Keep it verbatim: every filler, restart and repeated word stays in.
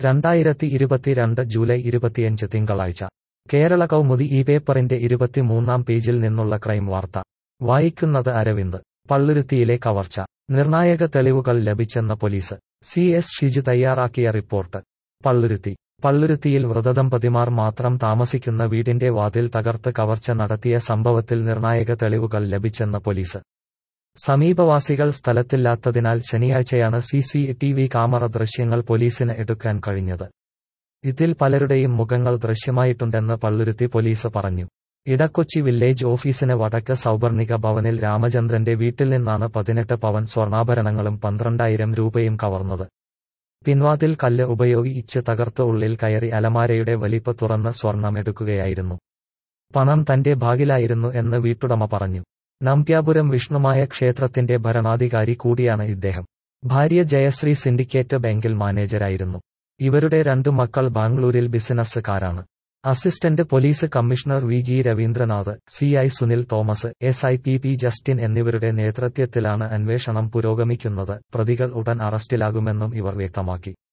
രണ്ടായിരത്തി ഇരുപത്തിരണ്ട് ജൂലൈ ഇരുപത്തിയഞ്ച് തിങ്കളാഴ്ച കേരള കൗമുദി ഈ പേപ്പറിന്റെ ഇരുപത്തിമൂന്നാം പേജിൽ നിന്നുള്ള ക്രൈം വാർത്ത വായിക്കുന്നത് അരവിന്ദ്. പള്ളുരുത്തിയിലെ കവർച്ച. നിർണായക തെളിവുകൾ ലഭിച്ചെന്ന പോലീസ്. സി എസ് ഷിജു തയ്യാറാക്കിയ റിപ്പോർട്ട്. പള്ളുരുത്തി. പള്ളുരുത്തിയിൽ വൃദ്ധദമ്പതിമാർ മാത്രം താമസിക്കുന്ന വീടിന്റെ വാതിൽ തകർത്ത് കവർച്ച നടത്തിയ സംഭവത്തിൽ നിർണായക തെളിവുകൾ ലഭിച്ചെന്ന പോലീസ്. സമീപവാസികൾ സ്ഥലത്തില്ലാത്തതിനാൽ ശനിയാഴ്ചയാണ് C C T V camera ദൃശ്യങ്ങൾ പോലീസിന് എടുക്കാൻ കഴിഞ്ഞത്. ഇതിൽ പലരുടെയും മുഖങ്ങൾ ദൃശ്യമായിട്ടുണ്ടെന്ന് പള്ളുരുത്തി പോലീസ് പറഞ്ഞു. ഇടക്കൊച്ചി വില്ലേജ് ഓഫീസിന് വടക്ക് സൗപർണിക ഭവനിൽ രാമചന്ദ്രന്റെ വീട്ടിൽ നിന്നാണ് പതിനെട്ട് പവൻ സ്വർണ്ണാഭരണങ്ങളും പന്ത്രണ്ടായിരം രൂപയും കവർന്നത്. പിൻവാതിൽ കല്ല് ഉപയോഗിച്ച് തകർത്ത് ഉള്ളിൽ കയറി അലമാരയുടെ വലിപ്പ് തുറന്ന് സ്വർണം എടുക്കുകയായിരുന്നു. പണം തന്റെ ബാഗിലായിരുന്നു എന്ന് വീട്ടുടമ പറഞ്ഞു. നമ്പ്യാപുരം വിഷ്ണുമായ ക്ഷേത്രത്തിന്റെ ഭരണാധികാരി കൂടിയാണ് ഇദ്ദേഹം. ഭാര്യ ജയശ്രീ സിൻഡിക്കേറ്റ് ബാങ്കിൽ മാനേജരായിരുന്നു. ഇവരുടെ രണ്ടു മക്കൾ ബാംഗ്ലൂരിൽ ബിസിനസ്സുകാരാണ്. Assistant police commissioner V G Raveendranath, C I Sunil Thomas, S I P P Justin എന്നിവരുടെ നേതൃത്വത്തിലാണ് അന്വേഷണം പുരോഗമിക്കുന്നത്. പ്രതികൾ ഉടൻ അറസ്റ്റിലാകുമെന്നും ഇവർ വ്യക്തമാക്കി.